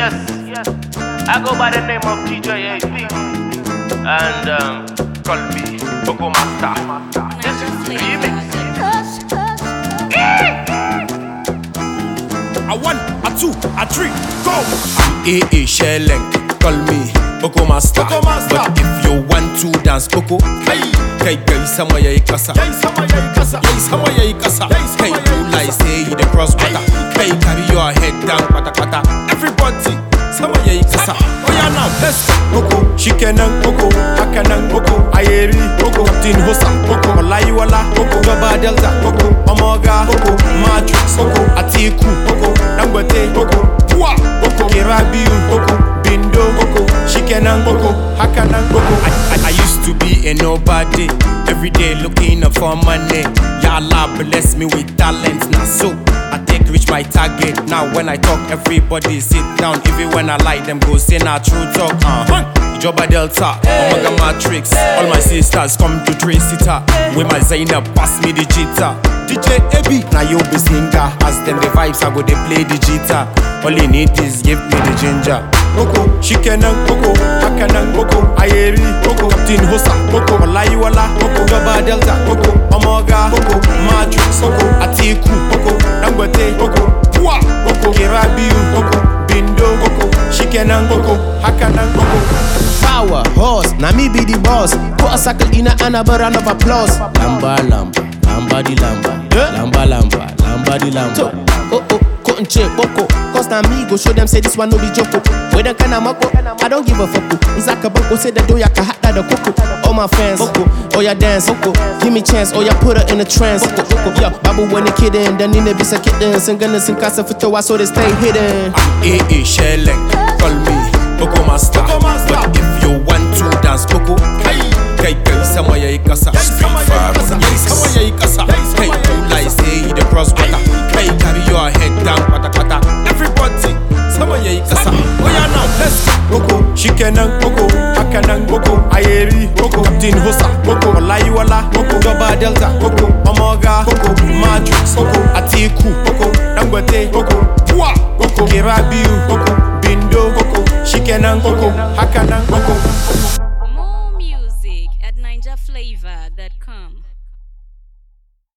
Yes, I go by the name of DJ AP and call me Coco Master. This is remix. A 1, a 2, a 3, go! I'm AA Shellenk, call me Coco Master. But if you want to dance Coco, hey, sama ya ikasa. Hey, you like say you the cross water. Hey, carry your head down, pata. Everybody, sama ya ikasa. Oh yeah, now let's go. Coco, Shikenan Coco, Hakanan Coco, Ayeri Coco, Captain Hosa Coco, Olayiwala Coco, Joba Delta Coco, Omoga Coco, Matrix Coco, Atiku Coco, Dangote Coco, Pua Coco, Kirabiu Coco, Bindo Coco, Shikenan Coco, Hakanan Coco. I used to be a nobody, every day looking up for money. Ya Allah bless me with talent, now so I take reach my target. Now when I talk, everybody sit down. Even when I lie, them go say nah true talk. Joba Delta, Omega Matrix. All my sisters come to trace it up. With my Zainab, pass me the guitar. DJ AB, now you be singer. As them the vibes, I go they play the guitar. All you need is give me the ginger. Coco, Shikenan Coco, Hakanan Coco, Ayeri Coco, Captain Hosa Coco, Olayiwala Coco, Joba Delta Coco, Omoga Coco, Matrix Coco, Atiku Coco, Dangote Coco, Pua Coco, Kirabiu Coco, Bindo Coco, Shikenan Coco, Hakanan Coco. Power, horse, now me be the boss. Put a circle in a and a round of applause. Lamba, di lamba. Lamba, di lamba. Oh, cut and chip, boko. Cause now me go show them say this one no be joko. With a kind of mako, I don't give a fuck. Zaka boko say the do ya ka hata the coco. All my fans, boko. Oh ya dance, boko. Give me chance, oh ya put her in a trance. Yo, babu when the kid in, then in the bisa kitten. Singana sing casa for toa so they stay hidden. I'm AA Shellenk, call me Coco Master. But if you want to dance Coco, hey, sama ya ikasa. Sama ya ikasa. Hey, you like say you the cross water. Hey, carry your head down, pata. Everybody, sama ya ikasa. Oh yeah, now let's go. Coco, Shikenan Coco, Hakanan Coco, Ayeri Coco, Captain Hosa Coco, Olayiwala Coco, Joba Delta Coco, Omoga Coco, Matrix Coco, Atiku Coco, Dangote Coco, Pua Coco, Kirabiu Coco, Bindo Coco, Shikenan Coco, Hakanan Coco.